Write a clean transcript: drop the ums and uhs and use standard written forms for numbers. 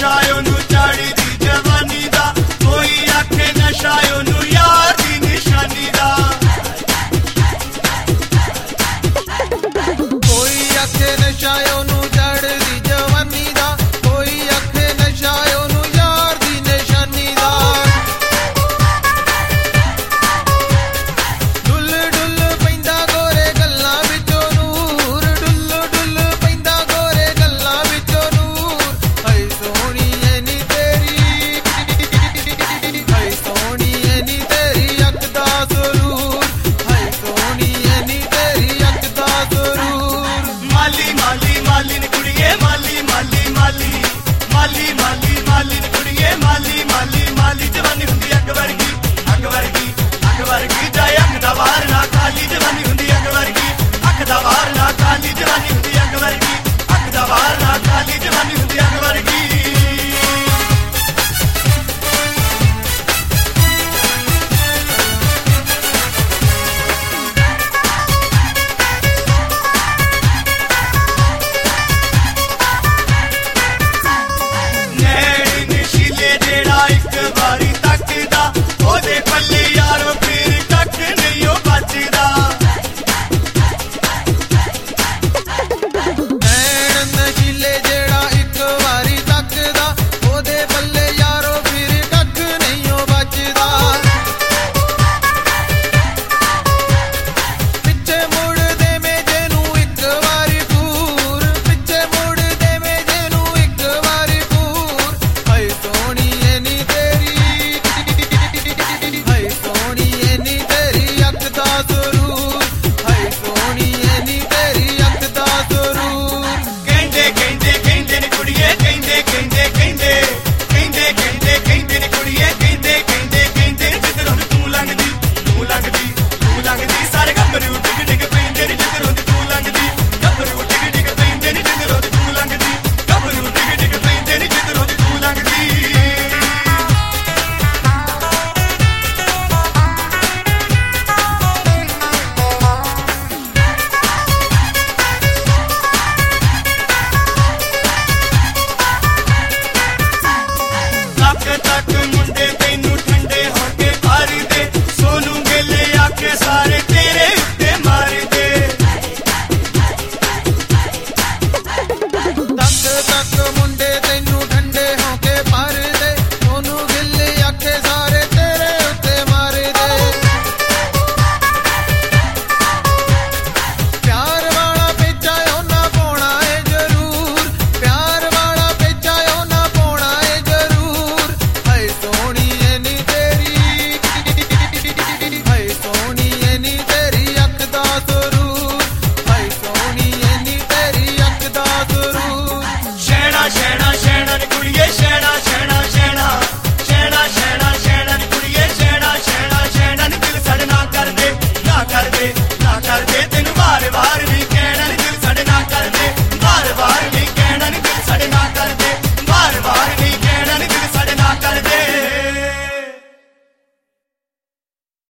नशा ओनू चाड़ी दी जवानी दा, कोई आखे नशा ओनू यार दी निशानी दा। कोई आखे नशा ओनू चाड़ी दी जवानी दा, कोई आखे नशा ओनू यार दी निशानी दा। डुल डुल पैंदा गोरे गल्लां विचों नूर, डुल डुल पैंदा गोरे गल्लां विचों नूर। हाय सोहणीए नी तेरी, हाय सोहणीए नी तेरी अख दा सुरूर, हाय सोहणीए नी तेरी अख दा सुरूर। माली माली माली नी कुड़िए माली माली माली, माली माली माली नी कुड़िए माली माली माली। जवानी हुंदी अग वर्गी, अग वर्गी, अग वर्गी, जाए अख दा वार ना खाली। जवानी हुंदी अग वर्गी, अख दा वार ना खाली। जवानी हुंदी अग वर्गी।